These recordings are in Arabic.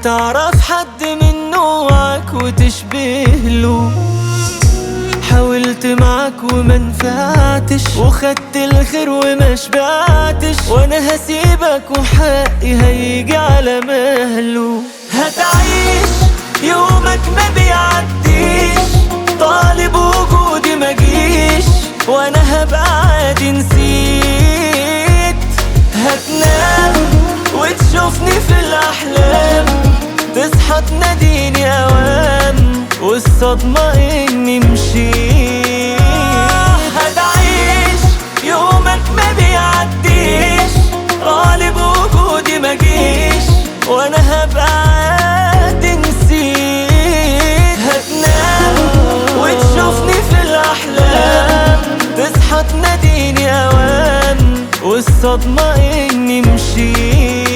تعرف حد من نوعك وتشبه له. حاولت معاك وما نفعتش، وخدت الخير وما شبعتش، وانا هسيبك وحقي هيجي على مهله. هتعيش يومك ما بيعديش، طالب وجودي ما جيش، وانا هبقى عادي نسيت. هتنام وتشوفني في الاحلام، تصحى تناديني اوام، والصدمة اني مشيت. هتعيش يومك ما بيعديش، غالب وجودي ما جيش، وانا هبقى عادي نسيت. هتنام وتشوفني في الاحلام، تصحى تناديني اوام، والصدمة اني مشيت.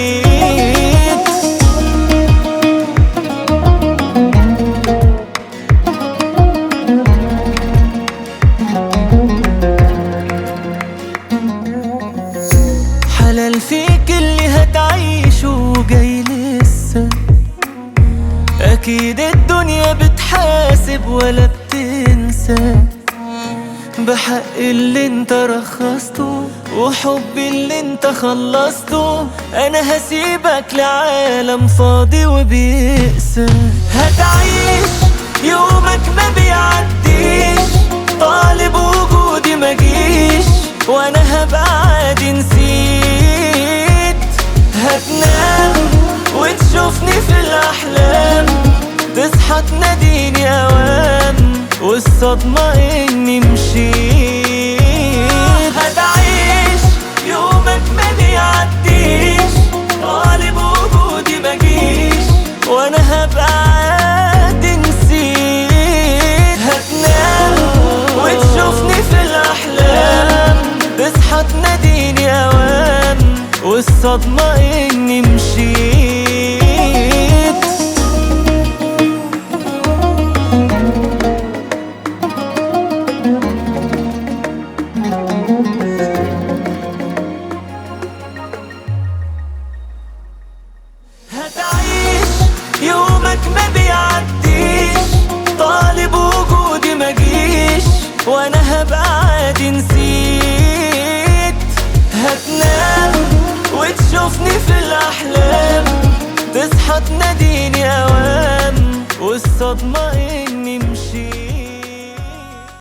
حلال فيك اللي هتعيشه جاي لسه، اكيد الدنيا بتحاسب ولا بتنسى. بحق اللي انت رخصته وحبي اللي انت خلصته، انا هسيبك لعالم فاضي وبيقسى. هتعيش يومك ما بيعديش، طالب وجودي ما جيش، وانا هبقى عادي نسيت. هتنام وتشوفني في الاحلام، تصحى تناديني اوام، والصدمة اني مشيت. هتعيش يومك ما بيعديش، طالب وجودي ما جيش، وانا هبقى عادي نسيت. هتنام وتشوفني في الاحلام، تصحى تناديني اوام، والصدمة اني مشيت. هتعيش يومك ما بيعديش، طالب وجودي ما جيش، وانا هبقى عادي نسيت. هتنام وتشوفني في الاحلام، تصحى تناديني اوام، والصدمة اني مشيت.